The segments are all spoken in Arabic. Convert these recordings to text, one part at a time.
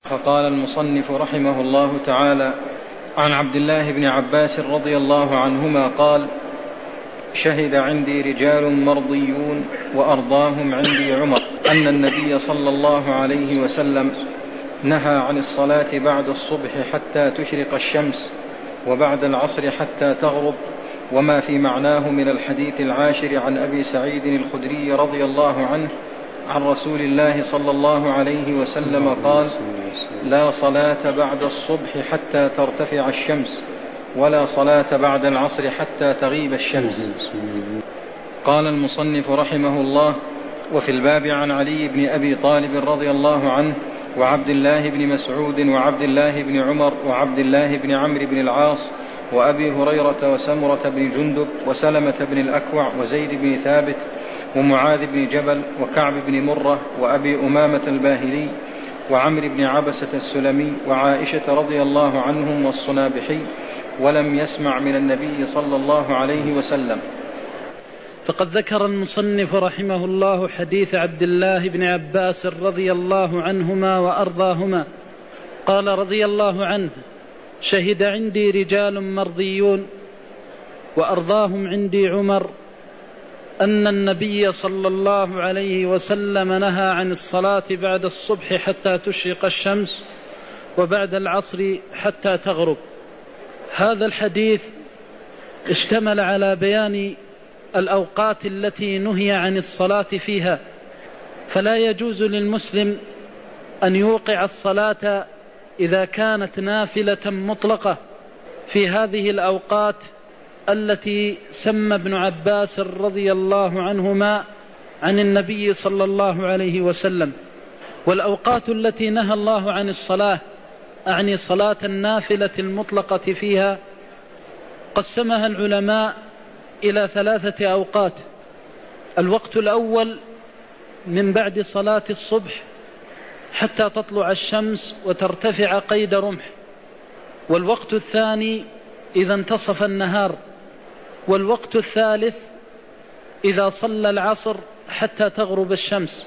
فقال المصنف رحمه الله تعالى: عن عبد الله بن عباس رضي الله عنهما قال: شهد عندي رجال مرضيون وأرضاهم عندي عمر أن النبي صلى الله عليه وسلم نهى عن الصلاة بعد الصبح حتى تشرق الشمس، وبعد العصر حتى تغرب، وما في معناه من الحديث العاشر عن أبي سعيد الخدري رضي الله عنه عن رسول الله صلى الله عليه وسلم قال: لا صلاة بعد الصبح حتى ترتفع الشمس، ولا صلاة بعد العصر حتى تغيب الشمس. قال المصنف رحمه الله: وفي الباب عن علي بن أبي طالب رضي الله عنه وعبد الله بن مسعود وعبد الله بن عمر وعبد الله بن عمرو بن العاص وأبي هريرة وسمرة بن جندب وسلمة بن الأكوع وزيد بن ثابت ومعاذ بن جبل وكعب بن مرة وأبي أمامة الباهلي وعمرو بن عبسة السلمي وعائشة رضي الله عنهم والصنابحي، ولم يسمع من النبي صلى الله عليه وسلم. فقد ذكر المصنف رحمه الله حديث عبد الله بن عباس رضي الله عنهما وأرضاهما قال رضي الله عنه: شهد عندي رجال مرضيون وأرضاهم عندي عمر أن النبي صلى الله عليه وسلم نهى عن الصلاة بعد الصبح حتى تشرق الشمس، وبعد العصر حتى تغرب. هذا الحديث اشتمل على بيان الأوقات التي نهي عن الصلاة فيها، فلا يجوز للمسلم أن يوقع الصلاة إذا كانت نافلة مطلقة في هذه الأوقات التي سمى ابن عباس رضي الله عنهما عن النبي صلى الله عليه وسلم. والأوقات التي نهى الله عن الصلاة، أعني صلاة النافلة المطلقة فيها، قسمها العلماء إلى 3 أوقات. الوقت الأول من بعد صلاة الصبح حتى تطلع الشمس وترتفع قيد رمح، والوقت الثاني إذا انتصف النهار، والوقت الثالث إذا صلى العصر حتى تغرب الشمس.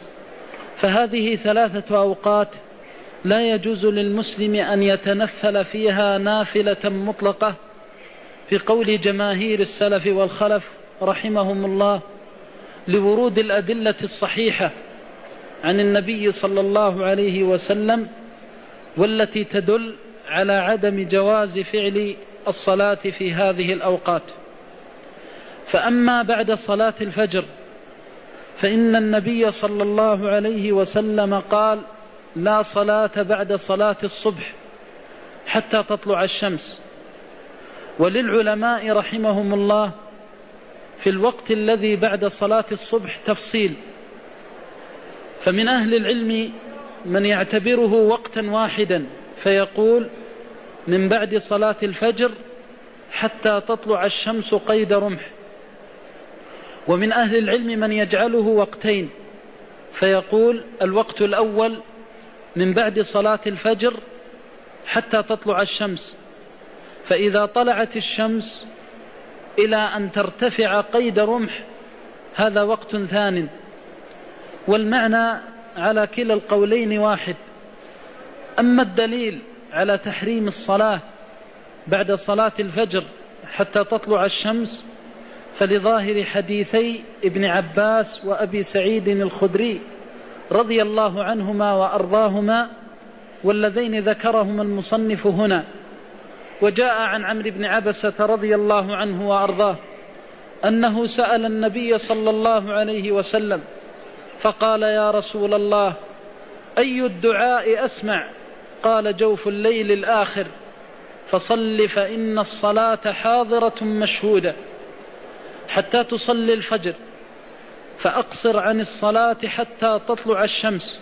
فهذه 3 أوقات لا يجوز للمسلم أن يتنفل فيها نافلة مطلقة، في قول جماهير السلف والخلف رحمهم الله، لورود الأدلة الصحيحة عن النبي صلى الله عليه وسلم والتي تدل على عدم جواز فعل الصلاة في هذه الأوقات. فأما بعد صلاة الفجر فإن النبي صلى الله عليه وسلم قال: لا صلاة بعد صلاة الصبح حتى تطلع الشمس. وللعلماء رحمهم الله في الوقت الذي بعد صلاة الصبح تفصيل، فمن أهل العلم من يعتبره وقتا واحدا فيقول: من بعد صلاة الفجر حتى تطلع الشمس قيد رمح. ومن أهل العلم من يجعله وقتين فيقول: الوقت الأول من بعد صلاة الفجر حتى تطلع الشمس، فإذا طلعت الشمس إلى أن ترتفع قيد رمح هذا وقت ثان. والمعنى على كلا القولين واحد. أما الدليل على تحريم الصلاة بعد صلاة الفجر حتى تطلع الشمس فلظاهر حديثي ابن عباس وأبي سعيد الخدري رضي الله عنهما وأرضاهما، والذين ذكرهما المصنف هنا. وجاء عن عمرو بن عبسة رضي الله عنه وأرضاه أنه سأل النبي صلى الله عليه وسلم فقال: يا رسول الله، أي الدعاء أسمع؟ قال: جوف الليل الآخر، فصل فإن الصلاة حاضرة مشهودة، حتى تصلي الفجر، فأقصر عن الصلاة حتى تطلع الشمس،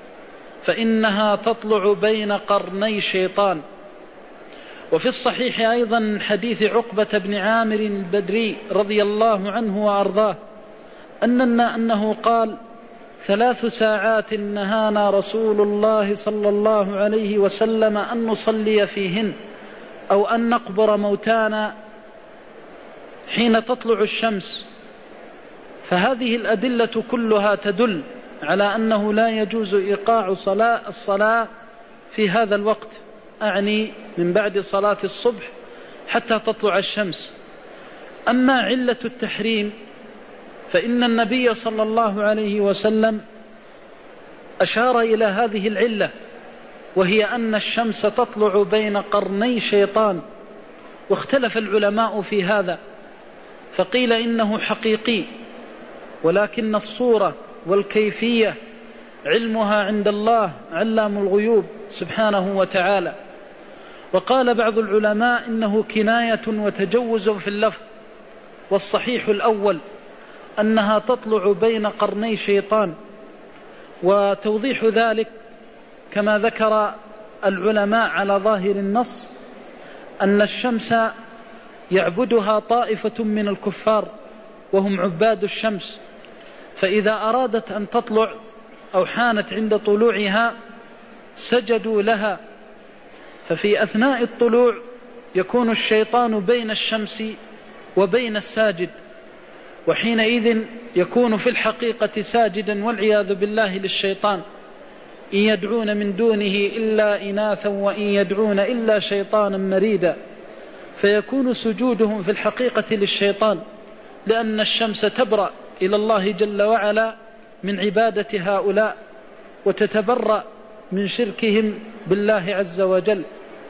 فإنها تطلع بين قرني شيطان. وفي الصحيح أيضا حديث عقبة بن عامر البدري رضي الله عنه وأرضاه أنه قال: 3 ساعات نهانا رسول الله صلى الله عليه وسلم أن نصلي فيهن أو أن نقبر موتانا حين تطلع الشمس. فهذه الأدلة كلها تدل على أنه لا يجوز إيقاع الصلاة في هذا الوقت، أعني من بعد صلاة الصبح حتى تطلع الشمس. أما علة التحريم فإن النبي صلى الله عليه وسلم أشار إلى هذه العلة، وهي أن الشمس تطلع بين قرني شيطان، واختلف العلماء في هذا، فقيل إنه حقيقي، ولكن الصورة والكيفية علمها عند الله علام الغيوب سبحانه وتعالى. وقال بعض العلماء إنه كناية وتجوز في اللفظ، والصحيح الأول أنها تطلع بين قرني شيطان. وتوضيح ذلك كما ذكر العلماء على ظاهر النص أن الشمس يعبدها طائفة من الكفار وهم عباد الشمس، فإذا أرادت أن تطلع أو حانت عند طلوعها سجدوا لها، ففي أثناء الطلوع يكون الشيطان بين الشمس وبين الساجد، وحينئذ يكون في الحقيقة ساجدا والعياذ بالله للشيطان، إن يدعون من دونه إلا إناثا وإن يدعون إلا شيطانا مريدا، فيكون سجودهم في الحقيقة للشيطان، لأن الشمس تبرأ إلى الله جل وعلا من عبادة هؤلاء وتتبرأ من شركهم بالله عز وجل.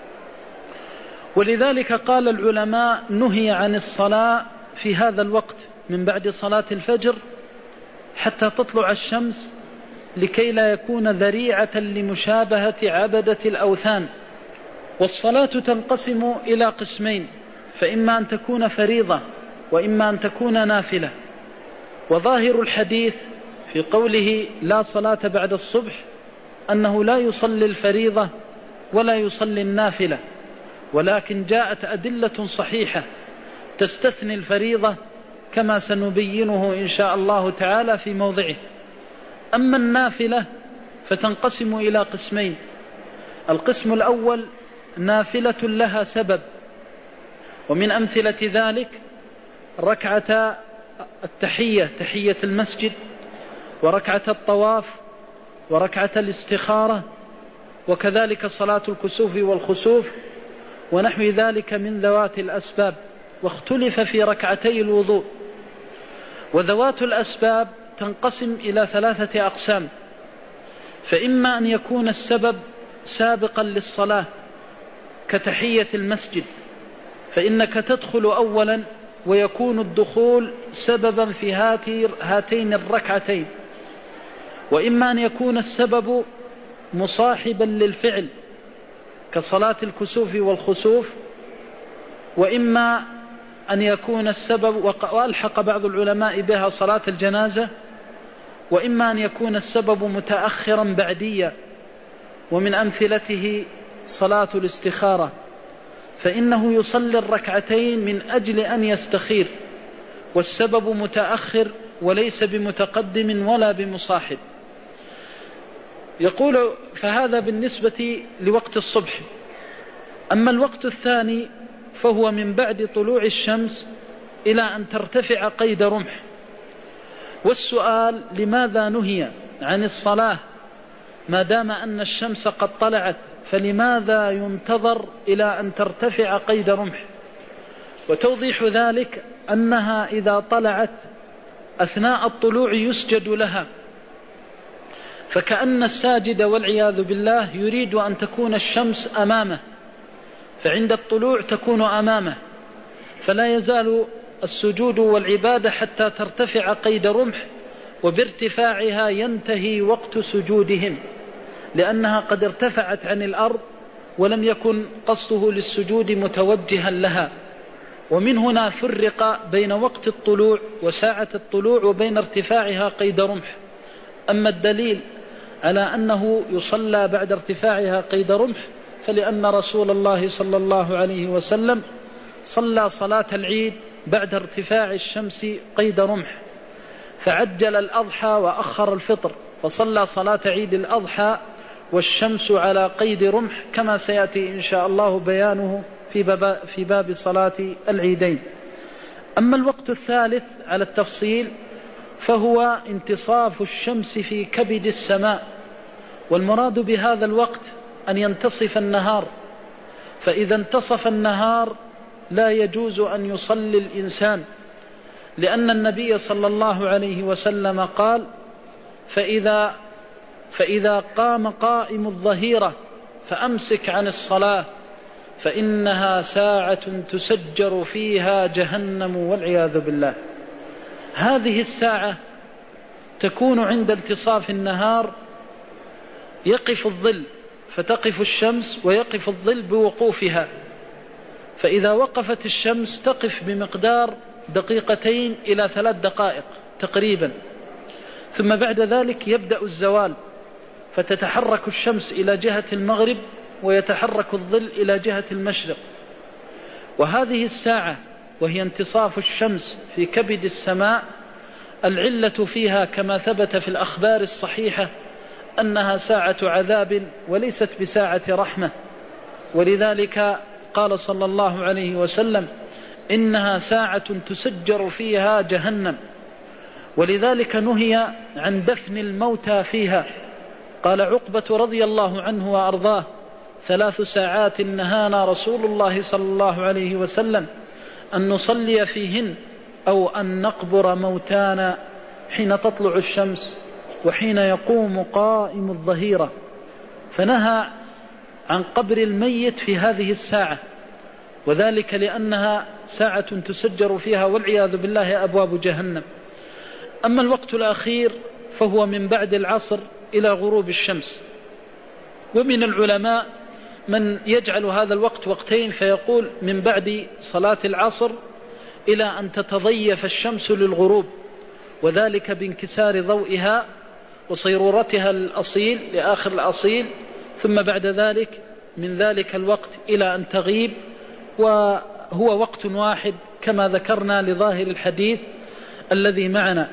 ولذلك قال العلماء نهي عن الصلاة في هذا الوقت من بعد صلاة الفجر حتى تطلع الشمس، لكي لا يكون ذريعة لمشابهة عبدة الأوثان. والصلاة تنقسم إلى قسمين، فإما أن تكون فريضة وإما أن تكون نافلة. وظاهر الحديث في قوله لا صلاة بعد الصبح أنه لا يصلي الفريضة ولا يصلي النافلة، ولكن جاءت أدلة صحيحة تستثني الفريضة كما سنبينه إن شاء الله تعالى في موضعه. أما النافلة فتنقسم إلى قسمين، القسم الأول نافلة لها سبب، ومن أمثلة ذلك ركعة التحية، تحية المسجد، وركعة الطواف، وركعة الاستخارة، وكذلك صلاة الكسوف والخسوف ونحو ذلك من ذوات الأسباب. واختلف في ركعتي الوضوء. وذوات الأسباب تنقسم إلى 3 أقسام، فإما أن يكون السبب سابقا للصلاة كتحية المسجد، فإنك تدخل أولا ويكون الدخول سببا في هاتين الركعتين. وإما أن يكون السبب مصاحبا للفعل كصلاة الكسوف والخسوف، وإما أن يكون السبب، وألحق بعض العلماء بها صلاة الجنازة، وإما أن يكون السبب متأخرا بعديا، ومن أمثلته صلاة الاستخارة، فإنه يصلي الركعتين من أجل أن يستخير، والسبب متأخر وليس بمتقدم ولا بمصاحب. يقول فهذا بالنسبة لوقت الصبح. أما الوقت الثاني فهو من بعد طلوع الشمس إلى أن ترتفع قيد رمح. والسؤال لماذا نهي عن الصلاة ما دام أن الشمس قد طلعت، فلماذا ينتظر إلى أن ترتفع قيد رمح؟ وتوضيح ذلك أنها إذا طلعت أثناء الطلوع يسجد لها، فكأن الساجد والعياذ بالله يريد أن تكون الشمس أمامه، فعند الطلوع تكون أمامه، فلا يزال السجود والعبادة حتى ترتفع قيد رمح، وبارتفاعها ينتهي وقت سجودهم، لأنها قد ارتفعت عن الأرض ولم يكن قصده للسجود متوجها لها. ومن هنا فرق بين وقت الطلوع وساعة الطلوع وبين ارتفاعها قيد رمح. أما الدليل على أنه يصلى بعد ارتفاعها قيد رمح فلأن رسول الله صلى الله عليه وسلم صلى صلاة العيد بعد ارتفاع الشمس قيد رمح، فعجل الأضحى وأخر الفطر، فصلى صلاة عيد الأضحى والشمس على قيد رمح، كما سيأتي إن شاء الله بيانه في باب صلاة العيدين. أما الوقت الثالث على التفصيل فهو انتصاف الشمس في كبد السماء، والمراد بهذا الوقت أن ينتصف النهار، فإذا انتصف النهار لا يجوز أن يصلي الإنسان، لأن النبي صلى الله عليه وسلم قال: فإذا قام قائم الظهيرة فأمسك عن الصلاة فإنها ساعة تسجر فيها جهنم والعياذ بالله. هذه الساعة تكون عند انتصاف النهار، يقف الظل فتقف الشمس ويقف الظل بوقوفها، فإذا وقفت الشمس تقف بمقدار 2 إلى 3 دقائق تقريبا، ثم بعد ذلك يبدأ الزوال، فتتحرك الشمس إلى جهة المغرب ويتحرك الظل إلى جهة المشرق. وهذه الساعة وهي انتصاف الشمس في كبد السماء، العلة فيها كما ثبت في الأخبار الصحيحة أنها ساعة عذاب وليست بساعة رحمة، ولذلك قال صلى الله عليه وسلم: إنها ساعة تسجر فيها جهنم. ولذلك نهي عن دفن الموتى فيها. قال عقبة رضي الله عنه وأرضاه: 3 ساعات نهانا رسول الله صلى الله عليه وسلم أن نصلي فيهن أو أن نقبر موتانا، حين تطلع الشمس وحين يقوم قائم الظهيرة. فنهى عن قبر الميت في هذه الساعة، وذلك لأنها ساعة تسجر فيها والعياذ بالله أبواب جهنم. أما الوقت الأخير فهو من بعد العصر إلى غروب الشمس، ومن العلماء من يجعل هذا الوقت 2 فيقول من بعد صلاة العصر إلى أن تتضيف الشمس للغروب، وذلك بانكسار ضوئها وصيرورتها الأصيل لآخر الأصيل، ثم بعد ذلك من ذلك الوقت إلى أن تغيب، وهو وقت واحد كما ذكرنا لظاهر الحديث الذي معنا.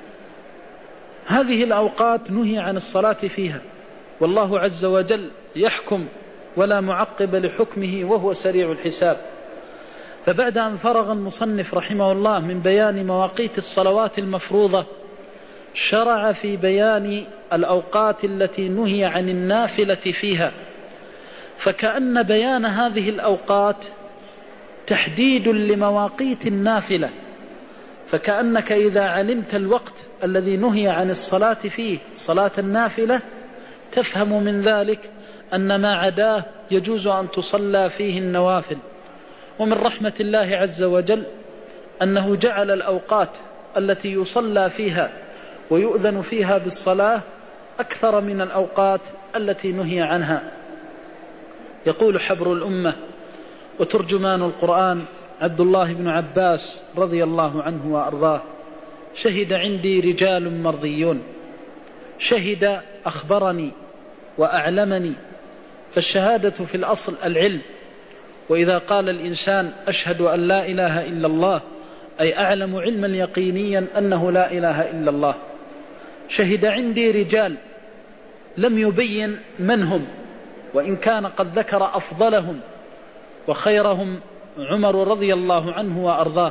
هذه الأوقات نهي عن الصلاة فيها، والله عز وجل يحكم ولا معقب لحكمه وهو سريع الحساب. فبعد أن فرغ المصنف رحمه الله من بيان مواقيت الصلوات المفروضة، شرع في بيان الأوقات التي نهي عن النافلة فيها، فكأن بيان هذه الأوقات تحديد لمواقيت النافلة، فكأنك إذا علمت الوقت الذي نهي عن الصلاة فيه صلاة النافلة تفهم من ذلك أن ما عداه يجوز أن تصلى فيه النوافل. ومن رحمة الله عز وجل أنه جعل الأوقات التي يصلى فيها ويؤذن فيها بالصلاة أكثر من الأوقات التي نهي عنها. يقول حبر الأمة وترجمان القرآن عبد الله بن عباس رضي الله عنه وأرضاه: شهد عندي رجال مرضيون. شهد أخبرني وأعلمني، فالشهادة في الأصل العلم، وإذا قال الإنسان أشهد أن لا إله إلا الله أي أعلم علما يقينيا أنه لا إله إلا الله. شهد عندي رجال، لم يبين من هم، وإن كان قد ذكر أفضلهم وخيرهم عمر رضي الله عنه وأرضاه.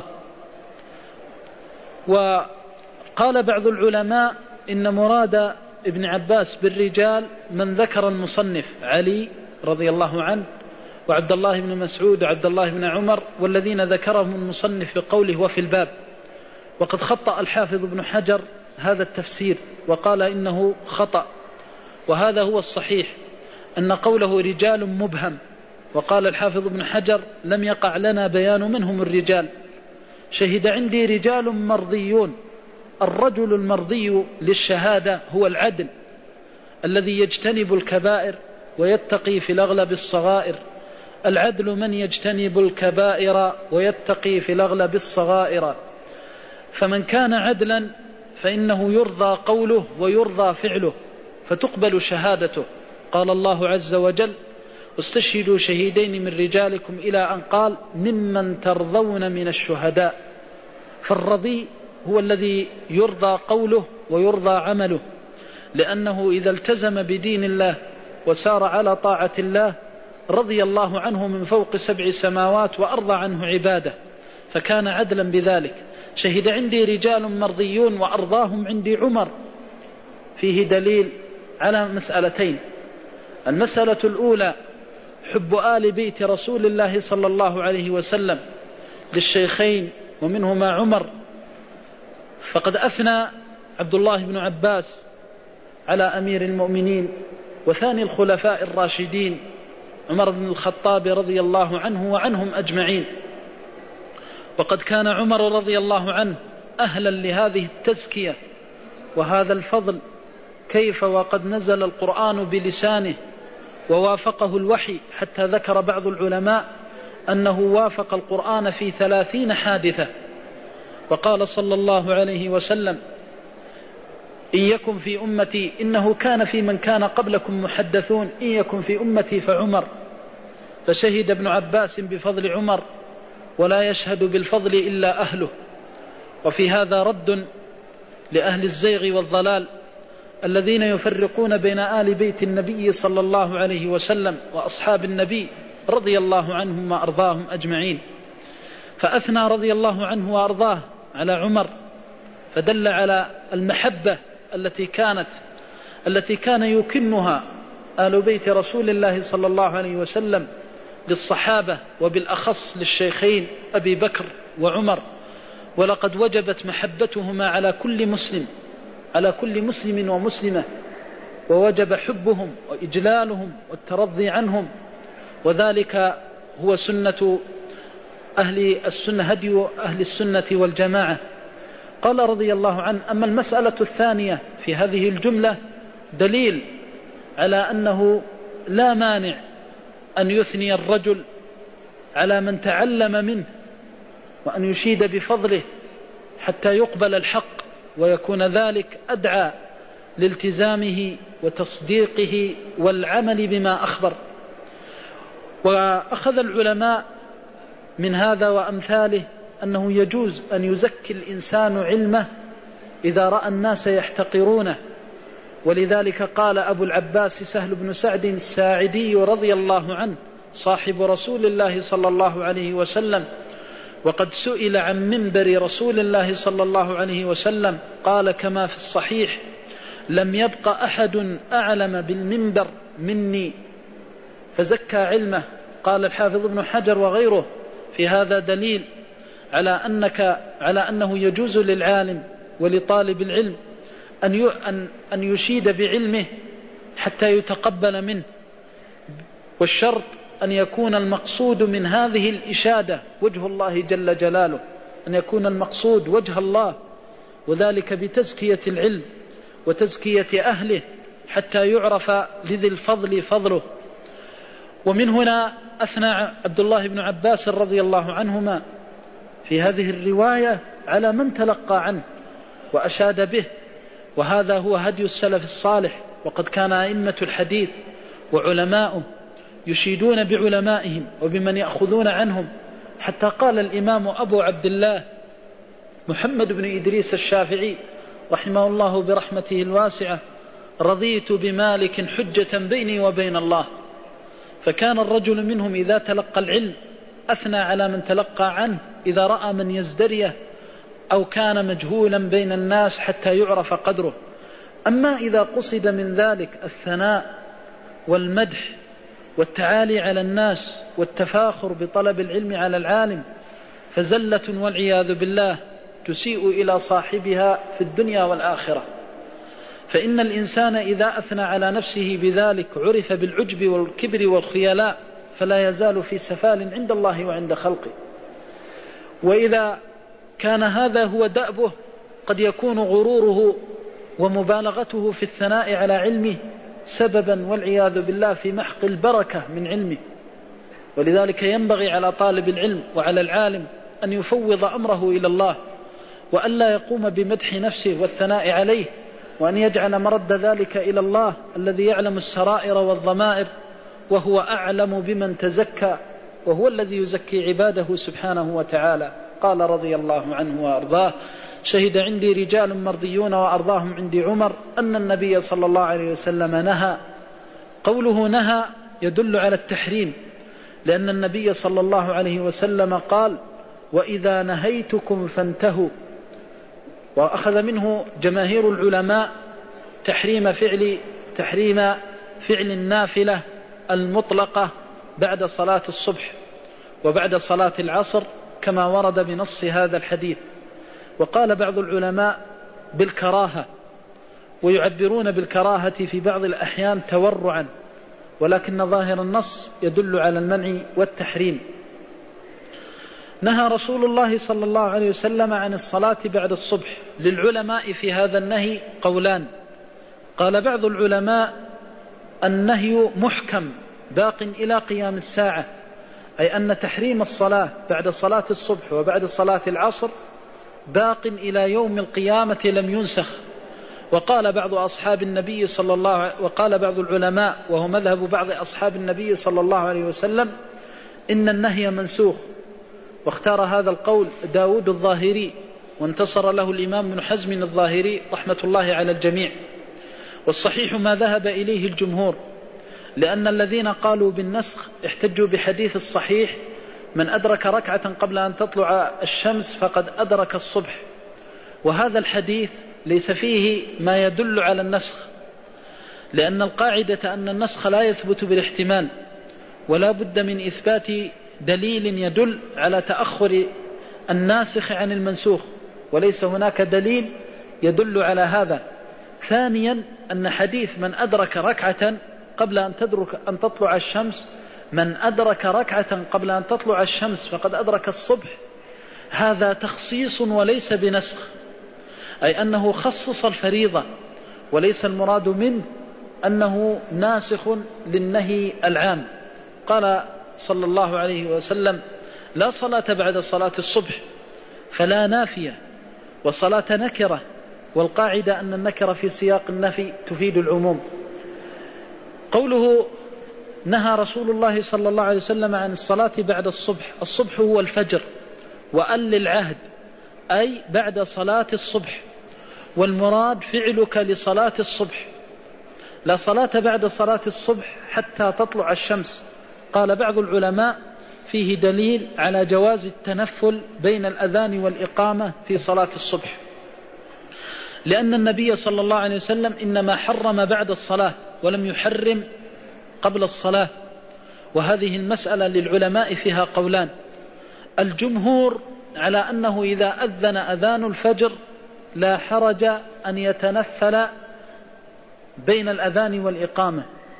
وقال بعض العلماء إن مراد ابن عباس بالرجال من ذكر المصنف: علي رضي الله عنه وعبد الله بن مسعود وعبد الله بن عمر، والذين ذكرهم المصنف بقوله وفي الباب. وقد خطأ الحافظ ابن حجر هذا التفسير وقال إنه خطأ، وهذا هو الصحيح أن قوله رجال مبهم، وقال الحافظ ابن حجر لم يقع لنا بيان منهم الرجال. شهد عندي رجال مرضيون. الرجل المرضي للشهادة هو العدل الذي يجتنب الكبائر ويتقي في الأغلب الصغائر. العدل من يجتنب الكبائر ويتقي في الأغلب الصغائر. فمن كان عدلا فإنه يرضى قوله ويرضى فعله فتقبل شهادته. قال الله عز وجل: استشهدوا شهيدين من رجالكم، إلى أن قال: ممن ترضون من الشهداء. فالرضي هو الذي يرضى قوله ويرضى عمله، لأنه إذا التزم بدين الله وسار على طاعة الله رضي الله عنه من فوق 7 سماوات وأرضى عنه عباده، فكان عدلا بذلك. شهد عندي رجال مرضيون وأرضاهم عندي عمر. فيه دليل على مسألتين: المسألة الأولى حب آل بيت رسول الله صلى الله عليه وسلم للشيخين ومنهما عمر، فقد أثنى عبد الله بن عباس على أمير المؤمنين وثاني الخلفاء الراشدين عمر بن الخطاب رضي الله عنه وعنهم أجمعين. وقد كان عمر رضي الله عنه أهلا لهذه التزكية وهذا الفضل، كيف وقد نزل القرآن بلسانه ووافقه الوحي، حتى ذكر بعض العلماء أنه وافق القرآن في 30 حادثة. وقال صلى الله عليه وسلم: إن يكن في أمتي، إنه كان في من كان قبلكم محدثون، إن يكن في أمتي فعمر. فشهد ابن عباس بفضل عمر، ولا يشهد بالفضل إلا أهله. وفي هذا رد لأهل الزيغ والضلال الذين يفرقون بين آل بيت النبي صلى الله عليه وسلم وأصحاب النبي رضي الله عنهم وأرضاهم أجمعين. فأثنى رضي الله عنه وأرضاه على عمر، فدل على المحبة التي كان يكنها آل بيت رسول الله صلى الله عليه وسلم للصحابة، وبالأخص للشيخين أبي بكر وعمر. ولقد وجبت محبتهما على كل مسلم ومسلمة، ووجب حبهم وإجلالهم والترضي عنهم، وذلك هو سنة هدي أهل السنة والجماعة. قال رضي الله عنه: أما المسألة الثانية في هذه الجملة دليل على أنه لا مانع أن يثني الرجل على من تعلم منه، وأن يشيد بفضله حتى يقبل الحق، ويكون ذلك أدعى لالتزامه وتصديقه والعمل بما أخبر. وأخذ العلماء من هذا وأمثاله أنه يجوز أن يزكي الإنسان علمه إذا رأى الناس يحتقرونه. ولذلك قال أبو العباس سهل بن سعد الساعدي رضي الله عنه صاحب رسول الله صلى الله عليه وسلم، وقد سئل عن منبر رسول الله صلى الله عليه وسلم قال كما في الصحيح: لم يبق أحد أعلم بالمنبر مني، فزكى علمه. قال الحافظ ابن حجر وغيره: في هذا دليل على أنه يجوز للعالم ولطالب العلم أن يشيد بعلمه حتى يتقبل منه، والشرط أن يكون المقصود من هذه الإشادة وجه الله جل جلاله، أن يكون المقصود وجه الله، وذلك بتزكية العلم وتزكية أهله حتى يعرف لذي الفضل فضله. ومن هنا أثنى عبد الله بن عباس رضي الله عنهما في هذه الرواية على من تلقى عنه وأشاد به، وهذا هو هدي السلف الصالح. وقد كان أئمة الحديث وعلماؤهم يشيدون بعلمائهم وبمن يأخذون عنهم، حتى قال الإمام أبو عبد الله محمد بن إدريس الشافعي رحمه الله برحمته الواسعة: رضيت بمالك حجة بيني وبين الله. فكان الرجل منهم إذا تلقى العلم أثنى على من تلقى عنه إذا رأى من يزدريه أو كان مجهولا بين الناس حتى يعرف قدره. أما إذا قصد من ذلك الثناء والمدح والتعالي على الناس والتفاخر بطلب العلم على العالم فزلة والعياذ بالله تسيء إلى صاحبها في الدنيا والآخرة. فإن الإنسان إذا أثنى على نفسه بذلك عرف بالعجب والكبر والخيلاء، فلا يزال في سفال عند الله وعند خلقه. وإذا كان هذا هو دأبه قد يكون غروره ومبالغته في الثناء على علمه سببا والعياذ بالله في محق البركة من علمه. ولذلك ينبغي على طالب العلم وعلى العالم أن يفوض أمره إلى الله، وألا يقوم بمدح نفسه والثناء عليه، وأن يجعل مرد ذلك إلى الله الذي يعلم السرائر والضمائر، وهو أعلم بمن تزكى، وهو الذي يزكي عباده سبحانه وتعالى. قال رضي الله عنه وأرضاه: شهد عندي رجال مرضيون وأرضاهم عندي عمر أن النبي صلى الله عليه وسلم نهى. قوله نهى يدل على التحريم، لأن النبي صلى الله عليه وسلم قال: وإذا نهيتكم فانتهوا. وأخذ منه جماهير العلماء تحريم فعل النافلة المطلقة بعد صلاة الصبح وبعد صلاة العصر كما ورد بنص هذا الحديث. وقال بعض العلماء بالكراهة، ويعبرون بالكراهة في بعض الأحيان تورعا، ولكن ظاهر النص يدل على المنع والتحريم. نهى رسول الله صلى الله عليه وسلم عن الصلاة بعد الصبح. للعلماء في هذا النهي قولان. قال بعض العلماء النهي محكم باق إلى قيام الساعة، أي أن تحريم الصلاة بعد صلاة الصبح وبعد صلاة العصر باق إلى يوم القيامة لم ينسخ. وقال بعض أصحاب النبي صلى الله عليه وسلم، وقال بعض العلماء وهو مذهب بعض أصحاب النبي صلى الله عليه وسلم، إن النهي منسوخ. واختار هذا القول داود الظاهري، وانتصر له الإمام ابن حزم الظاهري رحمة الله على الجميع. والصحيح ما ذهب إليه الجمهور، لأن الذين قالوا بالنسخ احتجوا بحديث الصحيح: من أدرك ركعة قبل أن تطلع الشمس فقد أدرك الصبح. وهذا الحديث ليس فيه ما يدل على النسخ، لأن القاعدة أن النسخ لا يثبت بالاحتمال، ولا بد من إثبات دليل يدل على تأخر الناسخ عن المنسوخ، وليس هناك دليل يدل على هذا. ثانيا أن حديث من أدرك ركعة قبل أن تطلع الشمس، من أدرك ركعة قبل أن تطلع الشمس فقد أدرك الصبح، هذا تخصيص وليس بنسخ، أي أنه خصص الفريضة، وليس المراد منه أنه ناسخ للنهي العام. قال صلى الله عليه وسلم: لا صلاة بعد صلاة الصبح، فلا نافية، وصلاة نكرة، والقاعدة أن النكرة في سياق النفي تفيد العموم. قوله نهى رسول الله صلى الله عليه وسلم عن الصلاة بعد الصبح، الصبح هو الفجر، وأل العهد أي بعد صلاة الصبح، والمراد فعلك لصلاة الصبح. لا صلاة بعد صلاة الصبح حتى تطلع الشمس. قال بعض العلماء فيه دليل على جواز التنفل بين الأذان والإقامة في صلاة الصبح، لأن النبي صلى الله عليه وسلم إنما حرم بعد الصلاة ولم يحرم قبل الصلاة. وهذه المسألة للعلماء فيها قولان. الجمهور على أنه إذا أذن أذان الفجر لا حرج أن يتنفل بين الأذان والإقامة.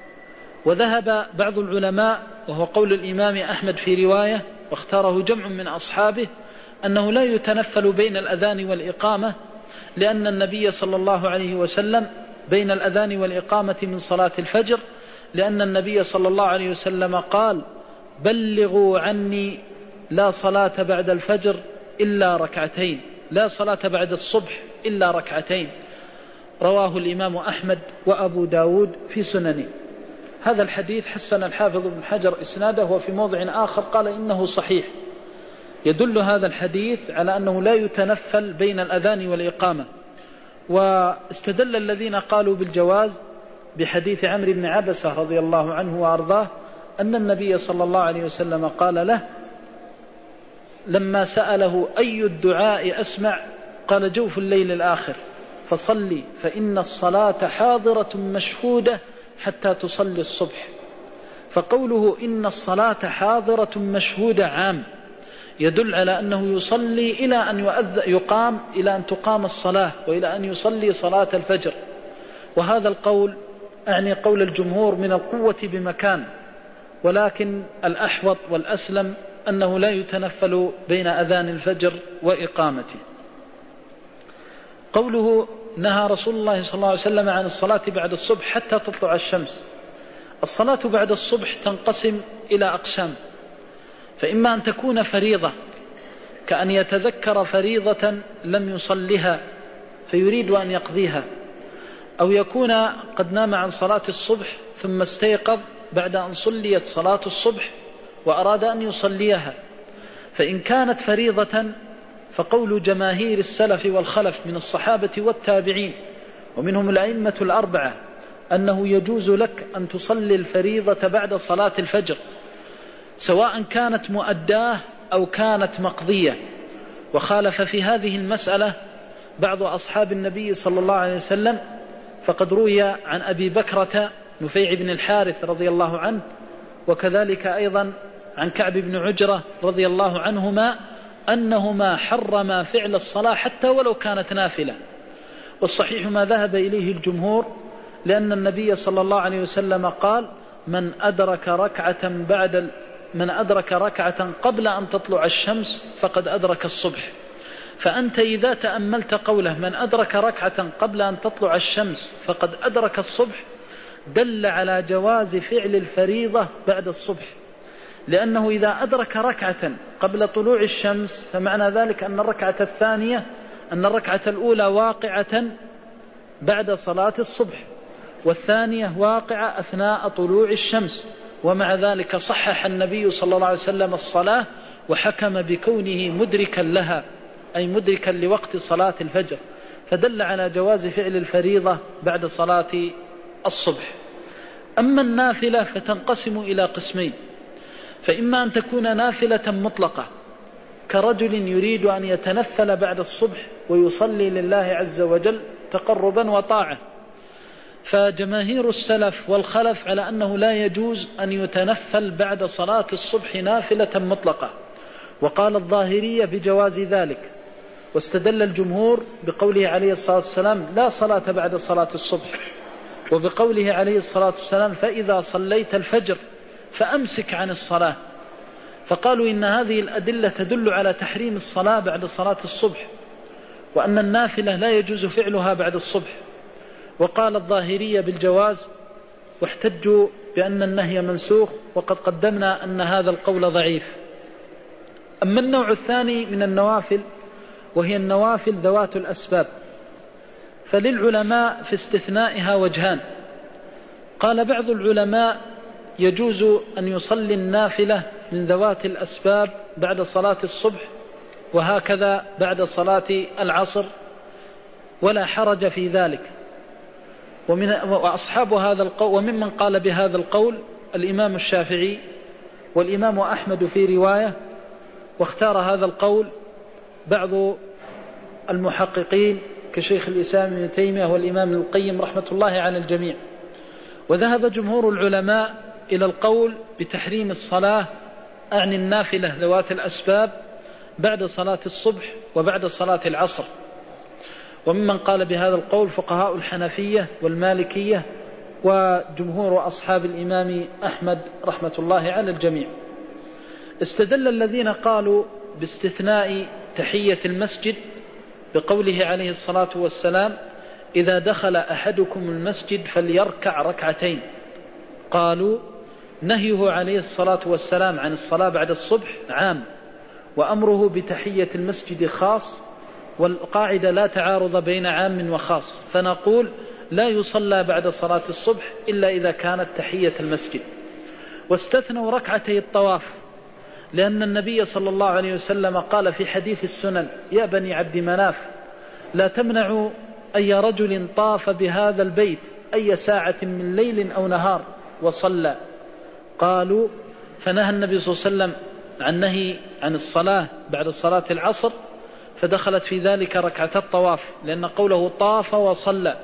وذهب بعض العلماء، وهو قول الإمام أحمد في رواية واختاره جمع من أصحابه، أنه لا يتنفل بين الأذان والإقامة، لأن النبي صلى الله عليه وسلم بين الأذان والإقامة من صلاة الفجر، لأن النبي صلى الله عليه وسلم قال: بلغوا عني لا صلاة بعد الفجر إلا ركعتين، لا صلاة بعد الصبح إلا ركعتين. رواه الإمام أحمد وأبو داود في سننه. هذا الحديث حسن الحافظ بن حجر إسناده، وفي موضع آخر قال إنه صحيح. يدل هذا الحديث على أنه لا يتنفل بين الأذان والإقامة. واستدل الذين قالوا بالجواز بحديث عمرو بن عبسة رضي الله عنه وأرضاه، أن النبي صلى الله عليه وسلم قال له لما سأله: أي الدعاء أسمع؟ قال: جوف الليل الآخر، فصلي فإن الصلاة حاضرة مشهودة حتى تصلي الصبح. فقوله إن الصلاة حاضرة مشهودة عام، يدل على أنه يصلي إلى أن يقام، إلى أن تقام الصلاة، وإلى أن يصلي صلاة الفجر. وهذا القول أعني قول الجمهور من القوة بمكان، ولكن الأحوط والأسلم أنه لا يتنفل بين أذان الفجر وإقامته. قوله نهى رسول الله صلى الله عليه وسلم عن الصلاة بعد الصبح حتى تطلع الشمس. الصلاة بعد الصبح تنقسم إلى أقسام، فإما أن تكون فريضة، كأن يتذكر فريضة لم يصلها فيريد أن يقضيها، أو يكون قد نام عن صلاة الصبح ثم استيقظ بعد أن صليت صلاة الصبح وأراد أن يصليها. فإن كانت فريضة فقول جماهير السلف والخلف من الصحابة والتابعين ومنهم الأئمة الأربعة أنه يجوز لك أن تصلي الفريضة بعد صلاة الفجر، سواء كانت مؤداة أو كانت مقضية. وخالف في هذه المسألة بعض أصحاب النبي صلى الله عليه وسلم، فقد روي عن أبي بكرة نفيع بن الحارث رضي الله عنه، وكذلك أيضا عن كعب بن عجرة رضي الله عنهما أنهما حرما فعل الصلاة حتى ولو كانت نافلة. والصحيح ما ذهب إليه الجمهور، لأن النبي صلى الله عليه وسلم قال: من أدرك ركعة قبل أن تطلع الشمس فقد أدرك الصبح. فأنت إذا تأملت قوله من أدرك ركعة قبل أن تطلع الشمس فقد أدرك الصبح، دل على جواز فعل الفريضة بعد الصبح، لأنه إذا أدرك ركعة قبل طلوع الشمس فمعنى ذلك أن الركعة الأولى واقعة بعد صلاة الصبح، والثانية واقعة أثناء طلوع الشمس، ومع ذلك صحح النبي صلى الله عليه وسلم الصلاة وحكم بكونه مدركا لها، أي مدركا لوقت صلاة الفجر، فدل على جواز فعل الفريضة بعد صلاة الصبح. أما النافلة فتنقسم إلى قسمين، فإما أن تكون نافلة مطلقة كرجل يريد أن يتنفل بعد الصبح ويصلي لله عز وجل تقربا وطاعة، فجماهير السلف والخلف على أنه لا يجوز أن يتنفل بعد صلاة الصبح نافلة مطلقة، وقال الظاهرية بجواز ذلك، واستدل الجمهور بقوله عليه الصلاة والسلام: لا صلاة بعد صلاة الصبح، وبقوله عليه الصلاة والسلام: فإذا صليت الفجر فأمسك عن الصلاة. فقالوا إن هذه الأدلة تدل على تحريم الصلاة بعد صلاة الصبح، وأن النافلة لا يجوز فعلها بعد الصبح. وقال الظاهرية بالجواز، واحتجوا بأن النهي منسوخ، وقد قدمنا أن هذا القول ضعيف. أما النوع الثاني من النوافل وهي النوافل ذوات الأسباب، فللعلماء في استثنائها وجهان. قال بعض العلماء: يجوز أن يصلي النافلة من ذوات الأسباب بعد صلاة الصبح، وهكذا بعد صلاة العصر، ولا حرج في ذلك. وأصحاب هذا القول وممن قال بهذا القول الإمام الشافعي والإمام أحمد في رواية، واختار هذا القول بعض المحققين كشيخ الإسلام ابن تيمية والإمام ابن القيم رحمة الله على الجميع. وذهب جمهور العلماء إلى القول بتحريم الصلاة عن النافلة ذوات الأسباب بعد صلاة الصبح وبعد صلاة العصر. وممن قال بهذا القول فقهاء الحنفية والمالكية وجمهور أصحاب الإمام أحمد رحمة الله على الجميع. استدل الذين قالوا باستثناء تحية المسجد بقوله عليه الصلاة والسلام: إذا دخل أحدكم المسجد فليركع ركعتين. قالوا نهيه عليه الصلاة والسلام عن الصلاة بعد الصبح عام، وأمره بتحية المسجد خاص، والقاعدة لا تعارض بين عام وخاص، فنقول لا يصلى بعد صلاة الصبح إلا إذا كانت تحية المسجد. واستثنوا ركعتي الطواف، لأن النبي صلى الله عليه وسلم قال في حديث السنن: يا بني عبد مناف لا تمنعوا أي رجل طاف بهذا البيت أي ساعة من ليل أو نهار وصلى. قالوا فنهى النبي صلى الله عليه وسلم عن نهي عن الصلاة بعد صلاة العصر، فدخلت في ذلك ركعة الطواف، لأن قوله طاف وصلى.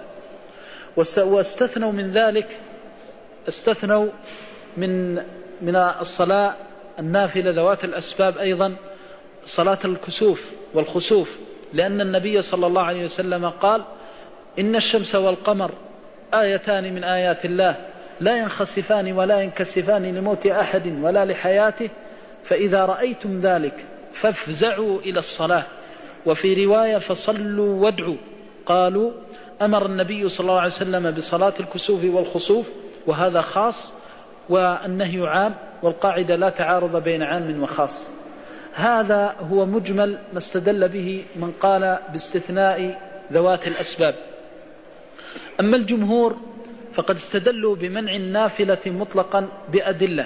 واستثنوا من ذلك، استثنوا من الصلاة النافلة ذوات الأسباب أيضا صلاة الكسوف والخسوف، لأن النبي صلى الله عليه وسلم قال: إن الشمس والقمر آيتان من آيات الله لا ينخسفان ولا ينكسفان لموت أحد ولا لحياته، فإذا رأيتم ذلك فافزعوا إلى الصلاة. وفي رواية فصلوا وادعوا. قالوا أمر النبي صلى الله عليه وسلم بصلاة الكسوف والخسوف، وهذا خاص، والنهي عام، والقاعدة لا تعارض بين عام وخاص. هذا هو مجمل ما استدل به من قال باستثناء ذوات الأسباب. أما الجمهور فقد استدلوا بمنع النافلة مطلقا بأدلة.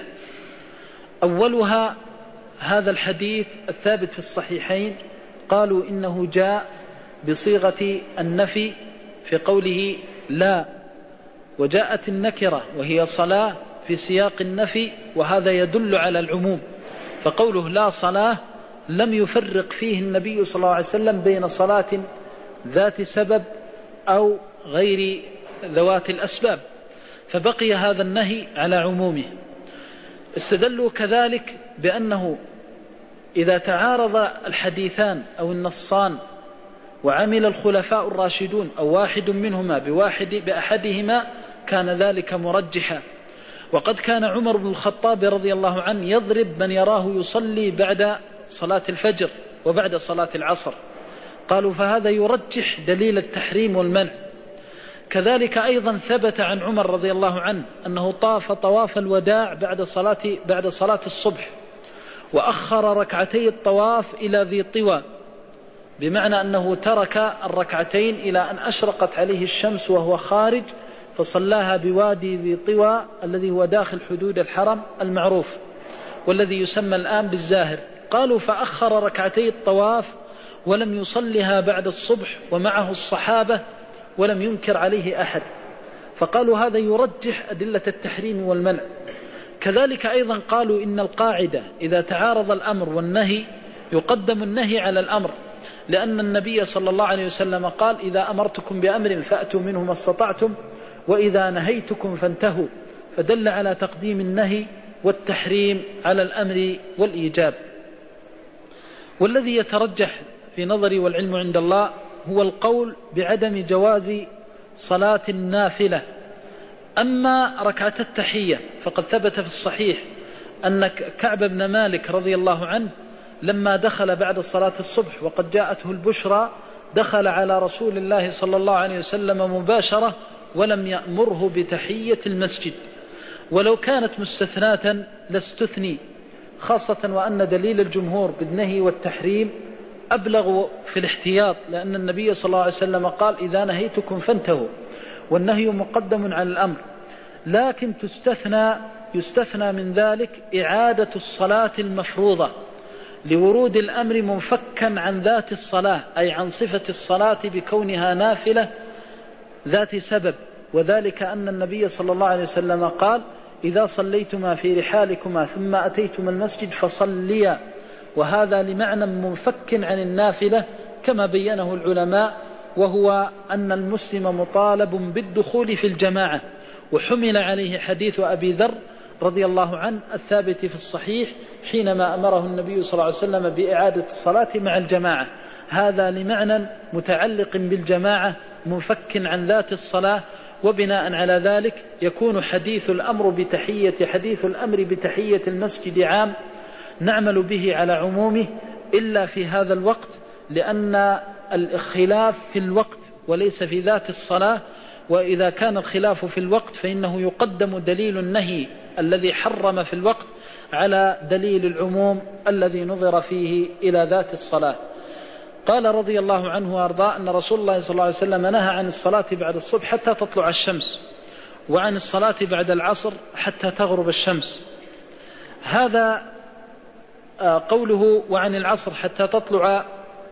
أولها هذا الحديث الثابت في الصحيحين، قالوا إنه جاء بصيغة النفي في قوله لا، وجاءت النكرة وهي صلاة في سياق النفي، وهذا يدل على العموم. فقوله لا صلاة لم يفرق فيه النبي صلى الله عليه وسلم بين صلاة ذات سبب أو غير ذوات الأسباب، فبقي هذا النهي على عمومه. استدلوا كذلك بأنه إذا تعارض الحديثان أو النصان وعمل الخلفاء الراشدون أو واحد منهما بأحدهما كان ذلك مرجحا. وقد كان عمر بن الخطاب رضي الله عنه يضرب من يراه يصلي بعد صلاة الفجر وبعد صلاة العصر، قالوا فهذا يرجح دليل التحريم والمنع. كذلك أيضا ثبت عن عمر رضي الله عنه أنه طاف طواف الوداع بعد صلاة الصبح، وأخر ركعتي الطواف إلى ذي طوى، بمعنى أنه ترك الركعتين إلى أن أشرقت عليه الشمس وهو خارج، فصلاها بوادي ذي طوى الذي هو داخل حدود الحرم المعروف والذي يسمى الآن بالزاهر. قالوا فأخر ركعتي الطواف ولم يصلها بعد الصبح ومعه الصحابة ولم ينكر عليه أحد، فقالوا هذا يرجح أدلة التحريم والمنع. كذلك أيضا قالوا إن القاعدة إذا تعارض الأمر والنهي يقدم النهي على الأمر، لأن النبي صلى الله عليه وسلم قال إذا أمرتكم بأمر فأتوا منه ما استطعتم وإذا نهيتكم فانتهوا، فدل على تقديم النهي والتحريم على الأمر والإيجاب. والذي يترجح في نظري والعلم عند الله هو القول بعدم جواز صلاة النافلة. أما ركعة التحية فقد ثبت في الصحيح أن كعب بن مالك رضي الله عنه لما دخل بعد صلاة الصبح وقد جاءته البشرى دخل على رسول الله صلى الله عليه وسلم مباشرة ولم يأمره بتحية المسجد، ولو كانت مستثناة لاستثني، خاصة وأن دليل الجمهور بالنهي والتحريم أبلغ في الاحتياط، لأن النبي صلى الله عليه وسلم قال إذا نهيتكم فانتهوا، والنهي مقدم على الأمر. لكن يستثنى من ذلك إعادة الصلاة المفروضة لورود الأمر منفكا عن ذات الصلاة، أي عن صفة الصلاة بكونها نافلة ذات سبب، وذلك أن النبي صلى الله عليه وسلم قال إذا صليتما في رحالكما ثم أتيتم المسجد فصليا، وهذا لمعنى منفك عن النافلة كما بينه العلماء، وهو أن المسلم مطالب بالدخول في الجماعة. وحمل عليه حديث أبي ذر رضي الله عنه الثابت في الصحيح حينما أمره النبي صلى الله عليه وسلم بإعادة الصلاة مع الجماعة، هذا لمعنى متعلق بالجماعة منفك عن ذات الصلاة. وبناء على ذلك يكون حديث الأمر بتحية المسجد عام نعمل به على عمومه إلا في هذا الوقت، لأن الخلاف في الوقت وليس في ذات الصلاة، وإذا كان الخلاف في الوقت فإنه يقدم دليل النهي الذي حرم في الوقت على دليل العموم الذي نظر فيه إلى ذات الصلاة. قال رضي الله عنه وأرضاه أن رسول الله صلى الله عليه وسلم نهى عن الصلاة بعد الصبح حتى تطلع الشمس، وعن الصلاة بعد العصر حتى تغرب الشمس. هذا قوله وعن العصر حتى تطلع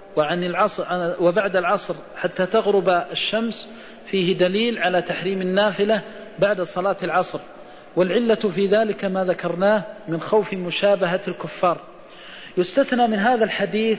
وبعد العصر حتى تغرب الشمس فيه دليل على تحريم النافلة بعد صلاة العصر، والعلة في ذلك ما ذكرناه من خوف مشابهة الكفار. يستثنى من هذا الحديث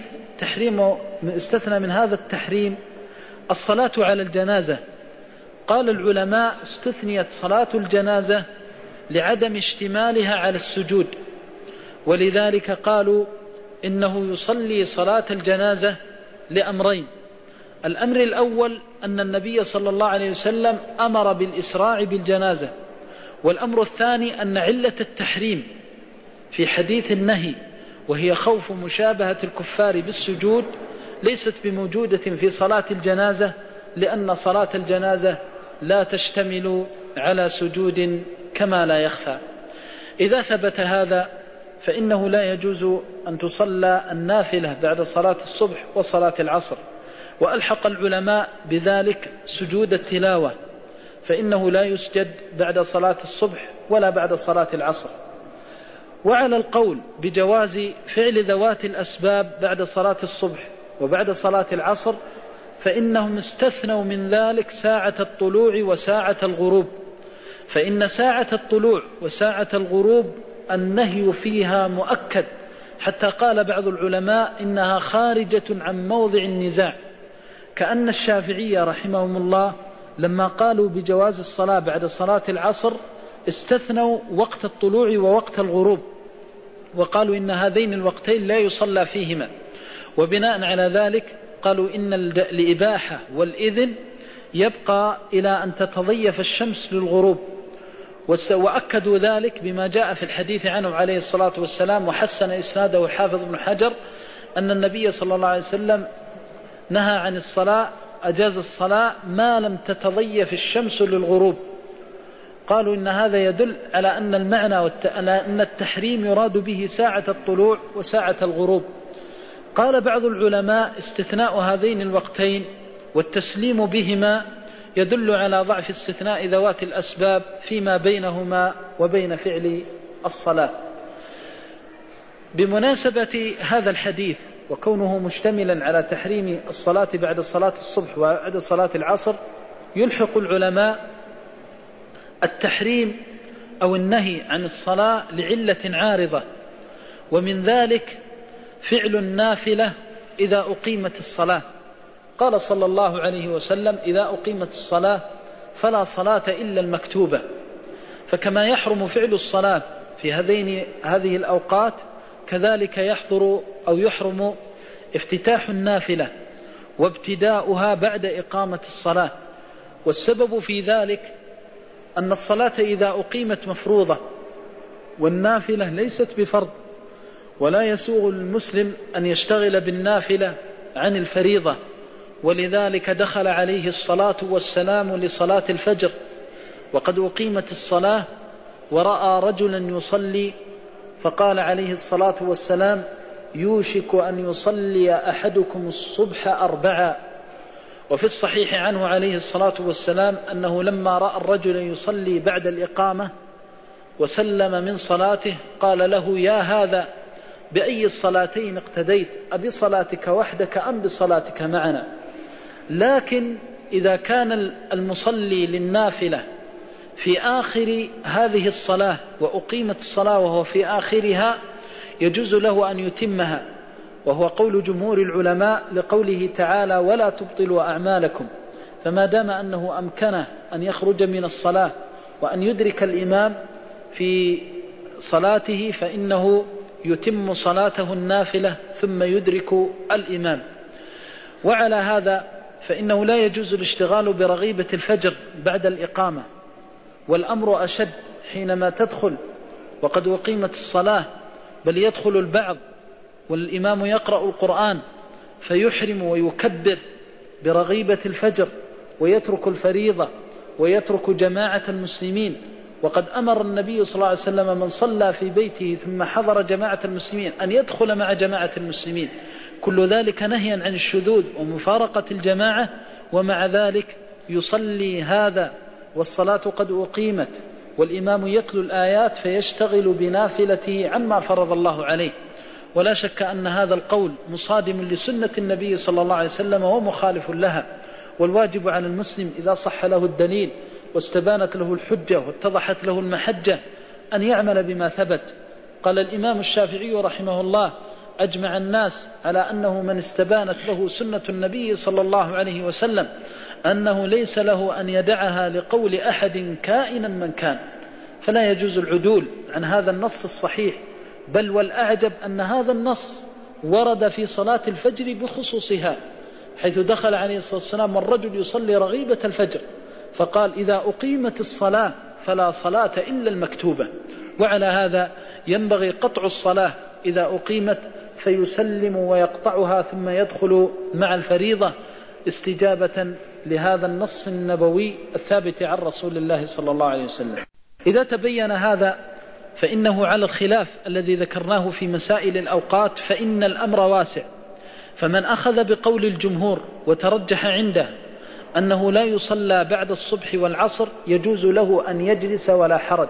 استثنى من هذا التحريم الصلاة على الجنازة. قال العلماء استثنيت صلاة الجنازة لعدم اشتمالها على السجود، ولذلك قالوا إنه يصلي صلاة الجنازة لأمرين: الأمر الأول أن النبي صلى الله عليه وسلم أمر بالإسراع بالجنازة، والأمر الثاني أن علة التحريم في حديث النهي وهي خوف مشابهة الكفار بالسجود ليست بموجودة في صلاة الجنازة، لأن صلاة الجنازة لا تشتمل على سجود كما لا يخفى. إذا ثبت هذا فإنه لا يجوز أن تصلى النافلة بعد صلاة الصبح وصلاة العصر، وألحق العلماء بذلك سجود التلاوة، فإنه لا يسجد بعد صلاة الصبح ولا بعد صلاة العصر. وعلى القول بجواز فعل ذوات الأسباب بعد صلاة الصبح وبعد صلاة العصر فإنهم استثنوا من ذلك ساعة الطلوع وساعة الغروب، فإن ساعة الطلوع وساعة الغروب النهي فيها مؤكد، حتى قال بعض العلماء إنها خارجة عن موضع النزاع، كأن الشافعية رحمهم الله لما قالوا بجواز الصلاة بعد صلاة العصر استثنوا وقت الطلوع ووقت الغروب، وقالوا إن هذين الوقتين لا يصلى فيهما، وبناء على ذلك قالوا إن الإباحة والإذن يبقى إلى أن تتضيف الشمس للغروب. وأكدوا ذلك بما جاء في الحديث عنه عليه الصلاة والسلام، وحسن إسناده الحافظ ابن حجر، أن النبي صلى الله عليه وسلم نهى عن الصلاة، أجاز الصلاة ما لم تتضيف الشمس للغروب. قالوا إن هذا يدل على أن المعنى أن التحريم يراد به ساعة الطلوع وساعة الغروب. قال بعض العلماء استثناء هذين الوقتين والتسليم بهما يدل على ضعف استثناء ذوات الأسباب فيما بينهما وبين فعل الصلاة. بمناسبة هذا الحديث وكونه مشتملا على تحريم الصلاة بعد صلاة الصبح وبعد صلاة العصر، يلحق العلماء التحريم أو النهي عن الصلاة لعلة عارضة، ومن ذلك فعل النافلة إذا أقيمت الصلاة. قال صلى الله عليه وسلم: إذا أقيمت الصلاة فلا صلاة إلا المكتوبة. فكما يحرم فعل الصلاة في هذه الأوقات، كذلك يحرم افتتاح النافلة وابتداؤها بعد إقامة الصلاة. والسبب في ذلك أن الصلاة إذا أقيمت مفروضة، والنافلة ليست بفرض، ولا يسوغ المسلم أن يشتغل بالنافلة عن الفريضة. ولذلك دخل عليه الصلاة والسلام لصلاة الفجر وقد أقيمت الصلاة، ورأى رجلا يصلي فقال عليه الصلاة والسلام: يوشك أن يصلي أحدكم الصبح 4. وفي الصحيح عنه عليه الصلاة والسلام أنه لما رأى الرجل يصلي بعد الإقامة وسلم من صلاته قال له: يا هذا، بأي الصلاتين اقتديت، أبصلاتك وحدك أم بصلاتك معنا؟ لكن إذا كان المصلي للنافلة في آخر هذه الصلاة وأقيمت الصلاة وهو في آخرها، يجوز له أن يتمها، وهو قول جمهور العلماء لقوله تعالى: ولا تبطلوا أعمالكم. فما دام أنه أمكنه أن يخرج من الصلاة وأن يدرك الإمام في صلاته فإنه يتم صلاته النافلة ثم يدرك الإمام. وعلى هذا فإنه لا يجوز الاشتغال برغيبة الفجر بعد الإقامة، والأمر أشد حينما تدخل وقد أقيمت الصلاة، بل يدخل البعض والإمام يقرأ القرآن فيحرم ويكبر برغيبة الفجر ويترك الفريضة ويترك جماعة المسلمين. وقد أمر النبي صلى الله عليه وسلم من صلى في بيته ثم حضر جماعة المسلمين أن يدخل مع جماعة المسلمين، كل ذلك نهيا عن الشذوذ ومفارقة الجماعة. ومع ذلك يصلي هذا والصلاة قد أقيمت والإمام يتلو الآيات فيشتغل بنافلته عما فرض الله عليه. ولا شك أن هذا القول مصادم لسنة النبي صلى الله عليه وسلم ومخالف لها. والواجب على المسلم إذا صح له الدليل واستبانت له الحجة واتضحت له المحجة أن يعمل بما ثبت. قال الإمام الشافعي رحمه الله: أجمع الناس على أنه من استبانت له سنة النبي صلى الله عليه وسلم أنه ليس له أن يدعها لقول أحد كائنا من كان. فلا يجوز العدول عن هذا النص الصحيح، بل والأعجب أن هذا النص ورد في صلاة الفجر بخصوصها، حيث دخل عليه الصلاة والسلام والرجل يصلي رغيبة الفجر فقال: إذا أقيمت الصلاة فلا صلاة إلا المكتوبة. وعلى هذا ينبغي قطع الصلاة إذا أقيمت فيسلم ويقطعها ثم يدخل مع الفريضة استجابة لهذا النص النبوي الثابت عن رسول الله صلى الله عليه وسلم. إذا تبين هذا فإنه على الخلاف الذي ذكرناه في مسائل الأوقات فإن الأمر واسع. فمن أخذ بقول الجمهور وترجح عنده أنه لا يصلى بعد الصبح والعصر يجوز له أن يجلس ولا حرج،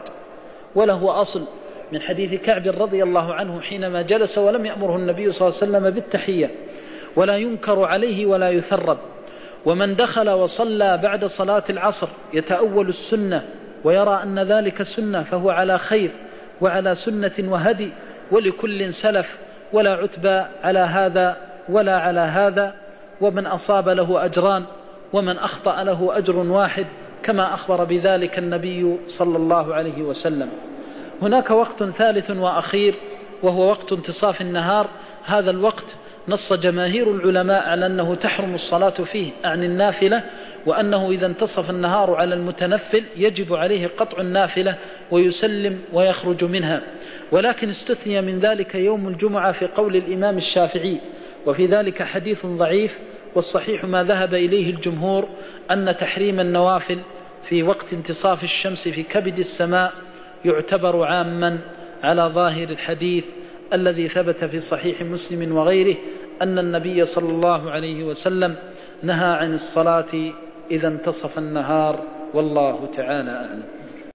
وله أصل من حديث كعب رضي الله عنه حينما جلس ولم يأمره النبي صلى الله عليه وسلم بالتحية، ولا ينكر عليه ولا يثرب. ومن دخل وصلى بعد صلاة العصر يتأول السنة ويرى أن ذلك سنة فهو على خير وعلى سنة وهدي، ولكل سلف، ولا عتبى على هذا ولا على هذا. ومن أصاب له أجران، ومن أخطأ له أجر واحد كما أخبر بذلك النبي صلى الله عليه وسلم. هناك وقت ثالث وأخير وهو وقت انتصاف النهار. هذا الوقت نص جماهير العلماء على أنه تحرم الصلاة فيه عن النافلة، وأنه إذا انتصف النهار على المتنفل يجب عليه قطع النافلة ويسلم ويخرج منها، ولكن استثني من ذلك يوم الجمعة في قول الإمام الشافعي، وفي ذلك حديث ضعيف، والصحيح ما ذهب إليه الجمهور أن تحريم النوافل في وقت انتصاف الشمس في كبد السماء يعتبر عاما على ظاهر الحديث الذي ثبت في صحيح مسلم وغيره أن النبي صلى الله عليه وسلم نهى عن الصلاة إذا انتصف النهار، والله تعالى أعلم.